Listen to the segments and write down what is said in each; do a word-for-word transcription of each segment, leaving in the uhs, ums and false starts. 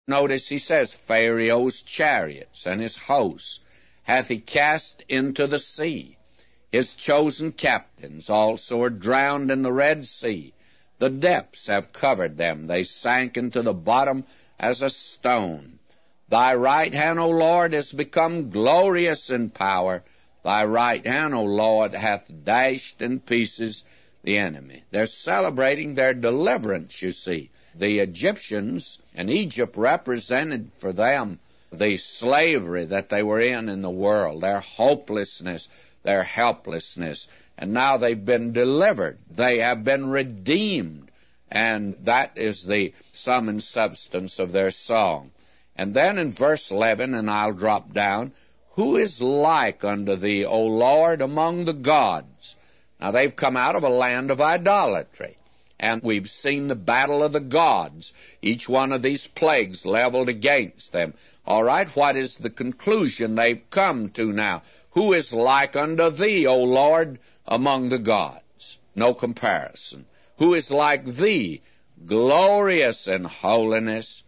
Notice he says, Pharaoh's chariots and his hosts hath he cast into the sea. His chosen captains also are drowned in the Red Sea. The depths have covered them. They sank into the bottom as a stone. Thy right hand, O Lord, is become glorious in power. Thy right hand, O Lord, hath dashed in pieces the enemy. They're celebrating their deliverance, you see. The Egyptians and Egypt represented for them the slavery that they were in in the world, their hopelessness, their helplessness. And now they've been delivered. They have been redeemed. And that is the sum and substance of their song. And then in verse eleven, and I'll drop down, who is like unto thee, O Lord, among the gods? Now they've come out of a land of idolatry. And we've seen the battle of the gods, each one of these plagues leveled against them. All right, what is the conclusion they've come to now? Who is like unto thee, O Lord, among the gods? No comparison. Who is like thee, glorious in holiness,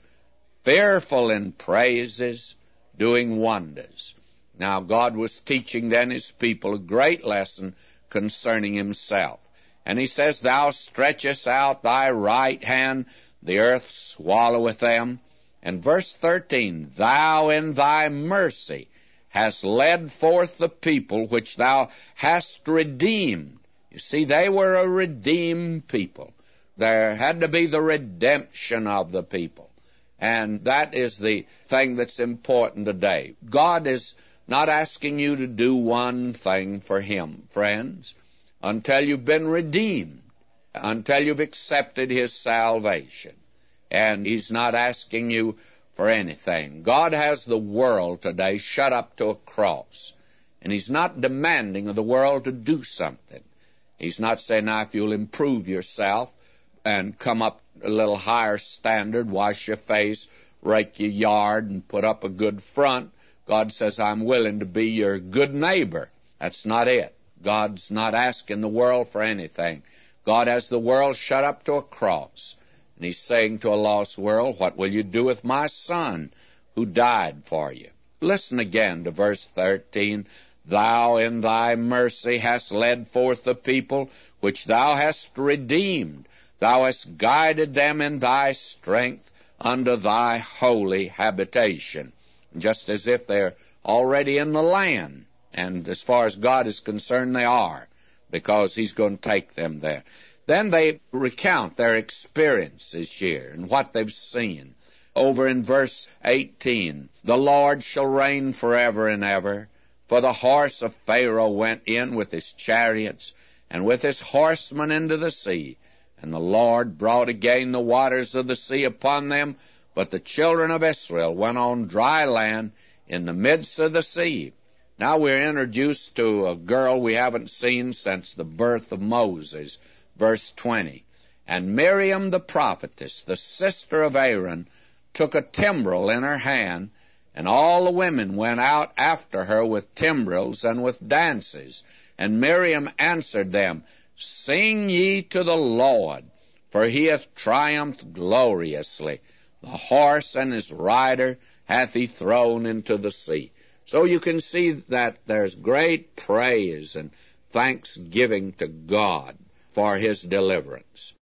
fearful in praises, doing wonders? Now God was teaching then his people a great lesson concerning himself. And he says, Thou stretchest out thy right hand, the earth swalloweth them. And verse thirteen, Thou in thy mercy hast led forth the people which thou hast redeemed. You see, they were a redeemed people. There had to be the redemption of the people. And that is the thing that's important today. God is not asking you to do one thing for him, friends, until you've been redeemed, until you've accepted his salvation. And he's not asking you for anything. God has the world today shut up to a cross, and he's not demanding of the world to do something. He's not saying, now, if you'll improve yourself and come up a little higher standard, wash your face, rake your yard, and put up a good front, God says, I'm willing to be your good neighbor. That's not it. God's not asking the world for anything. God has the world shut up to a cross. And he's saying to a lost world, what will you do with my son who died for you? Listen again to verse thirteen. Thou in thy mercy hast led forth the people which thou hast redeemed. Thou hast guided them in thy strength unto thy holy habitation. Just as if they're already in the land. And as far as God is concerned, they are, because he's going to take them there. Then they recount their experiences here and what they've seen. Over in verse eighteen, the Lord shall reign forever and ever. For the horse of Pharaoh went in with his chariots and with his horsemen into the sea. And the Lord brought again the waters of the sea upon them. But the children of Israel went on dry land in the midst of the sea. Now we're introduced to a girl we haven't seen since the birth of Moses. Verse twenty. And Miriam the prophetess, the sister of Aaron, took a timbrel in her hand, and all the women went out after her with timbrels and with dances. And Miriam answered them, Sing ye to the Lord, for he hath triumphed gloriously. The horse and his rider hath he thrown into the sea. So you can see that there's great praise and thanksgiving to God for his deliverance.